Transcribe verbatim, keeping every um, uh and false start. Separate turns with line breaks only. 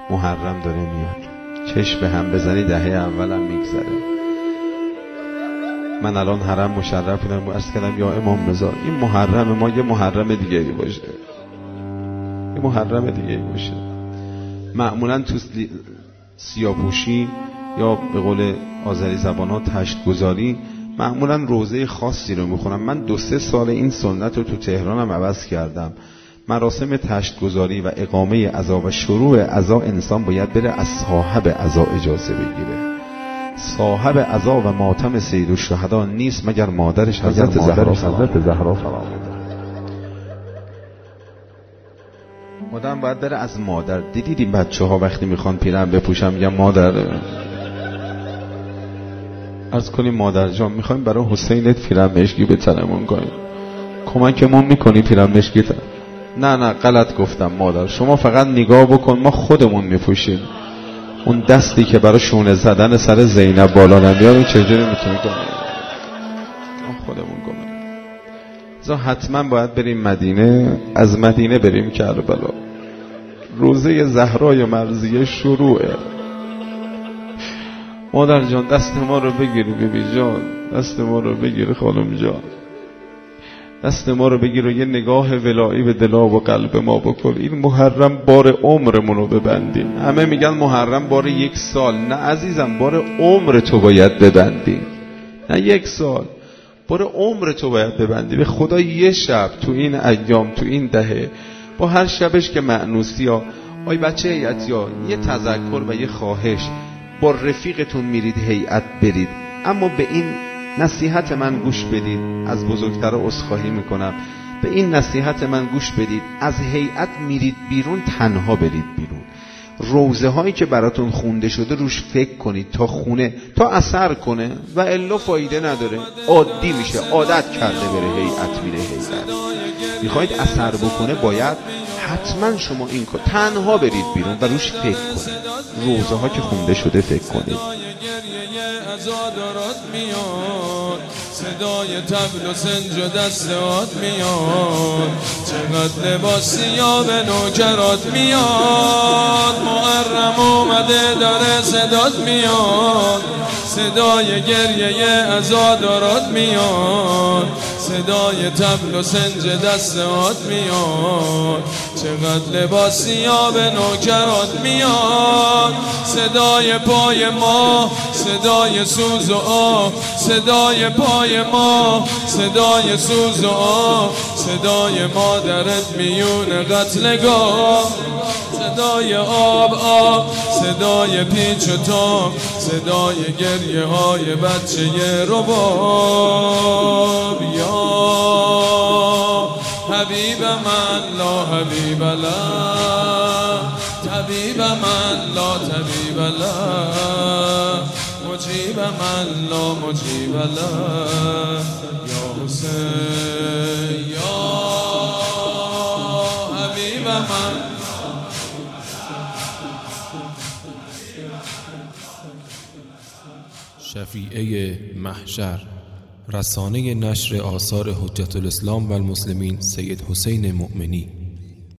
محرم داره میاد، چشم به هم بزنی دهه اولم میگذره. من الان حرم مشرف بودم و عرض کردم یا امام رضا این محرم ما یه محرم دیگه ای باشه، یه محرم دیگه ای باشه. معمولا تو سیاپوشی یا به قول آذری زبان ها تشت گذاری معمولا روزه خاصی رو میخونم. من دو سه سال این سنت رو تو تهرانم عوض کردم. مراسم تشت گذاری و اقامه عزا و شروع عزا انسان باید بره از صاحب عزا اجازه بگیره. صاحب عزا و ماتم سید الشهدا نیست مگر مادرش حضرت زهرا حضرت زهرا سلام الله. آدم باید بره از مادر. دیدید این بچه ها وقتی میخوان پیرهن بپوشن میگن مادر، عرض کنیم مادر جان میخوایم برای حسینت پیرهن مشکی بتنمون کنیم، کمکمون میکنی پیرهن مشکی تن؟ نه نه غلط گفتم مادر، شما فقط نگاه بکن ما خودمون میپوشیم. اون دستی که برای شونه زدن سر زینب بالا نمیاد این چجوری میتونی کنی؟ ما خودمون کنیم. زا حتما باید بریم مدینه، از مدینه بریم کربلا. روزه زهرای مرضیه شروعه. مادر جان دست ما رو بگیری بیبی جان، دست ما رو بگیری خانم جان، دست ما رو بگیر و یه نگاه ولایی به دل و قلب ما بکن. این محرم بار عمرمون رو ببندیم. همه میگن محرم بار یک سال. نه عزیزم، بار عمر تو باید ببندیم، نه یک سال، بار عمر تو باید ببندی. به خدا یه شب تو این ایام تو این دهه با هر شبش که مأنوسی ها آی بچه هیئتی ها یه تذکر و یه خواهش، با رفیقتون میرید هیئت برید، اما به این نصیحت من گوش بدید. از بزرگتر عذرخواهی میکنم، به این نصیحت من گوش بدید. از هیئت میرید بیرون تنها برید بیرون. روزه هایی که براتون خونده شده روش فکر کنید تا خونه تا اثر کنه و الا فایده نداره، عادی میشه، عادت کرده بره هیئت میره هیئت. میخواید اثر بکنه باید حتما شما این کار تنها برید بیرون و روش فکر کنید. روزه ها که خونده شده فکر کنید.
عزادارات میاد، صدای طبل و سنج و دستات میاد، چقدر لباسیا به نوکرات میاد. محرم اومده داره صدات میاد، صدای گریه عزادارات میاد، صدای طبل و سنج دستات میاد، چقدر لباسیا به نوکرات میاد. صدای پای ما، صدای سوز و آه، صدای پای ما، صدای سوز و آه، صدای مادرت میون قتلگاه، صدای آب آب، صدای پیچ و تاب، صدای گریه های بچه رباب. یا حبیب من لا حبیب له، طبیب من لا طبیب له، مجیب من لا مجیب له. یا حسین یا حبیب من.
شفیعه محشر، رسانه نشر آثار حجت الاسلام و المسلمین سید حسین مؤمنی.